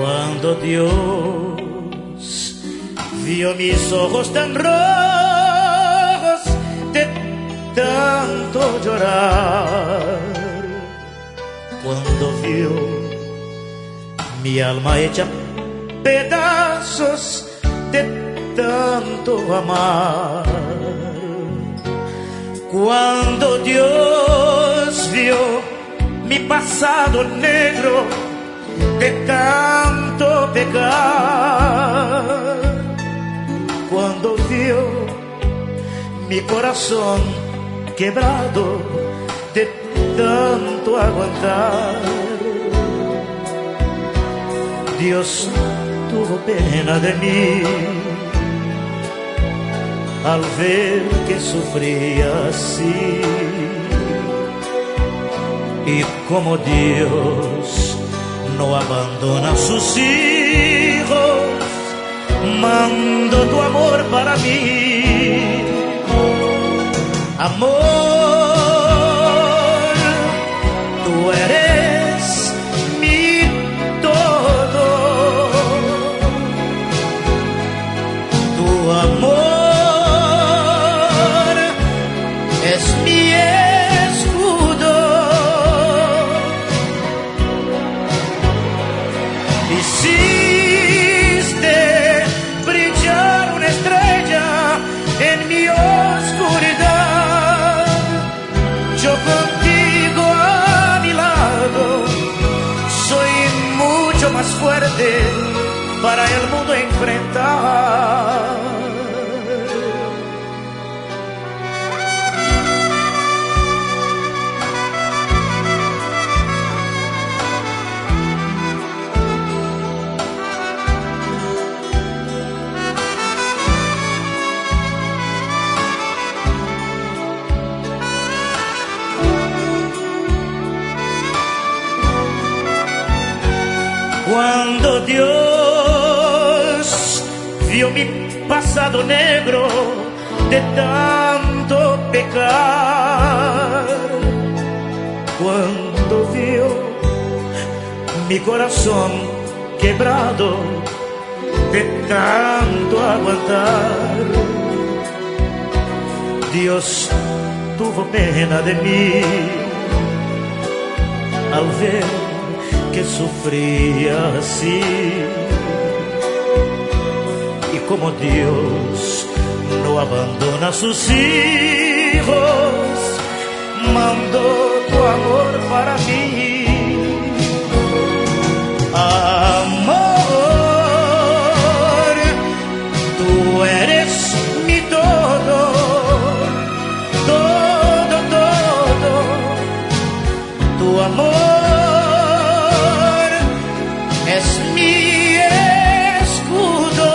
Cuando Dios vio mis ojos tan rojos de tanto llorar, cuando vio mi alma hecha pedazos de tanto amar, cuando Dios vio mi pasado negro de tanto pecar, cuando vio mi corazón quebrado de tanto aguantar, Dios tuvo pena de mí al ver que sufría así. Y como Dios no abandona a sus hijos, mando tu amor para mí. Amor, tú eres mi todo. Tu amor es mi escudo. Hiciste brillar una estrella en mi oscuridad. Yo contigo a mi lado soy mucho más fuerte para el mundo enfrentar. Cuando Dios vio mi pasado negro de tanto pecar, cuando vio mi corazón quebrado de tanto aguantar, Dios tuvo pena de mí al ver que sufría así. Y como Dios no abandona a sus hijos, mandó tu amor para mí. Amor, tú eres mi todo, todo, todo. Tu amor es mi escudo.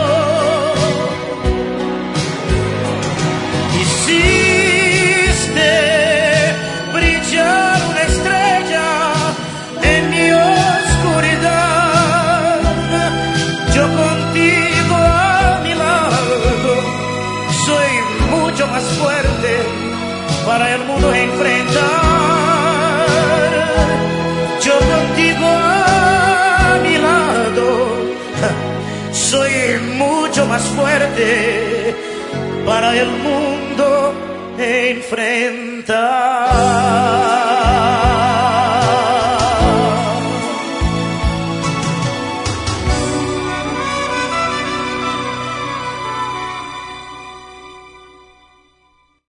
Hiciste brillar una estrella en mi oscuridad. Yo contigo a mi lado soy mucho más fuerte para el mundo enfrentar. Yo contigo a mi lado soy mucho más fuerte para el mundo enfrentar.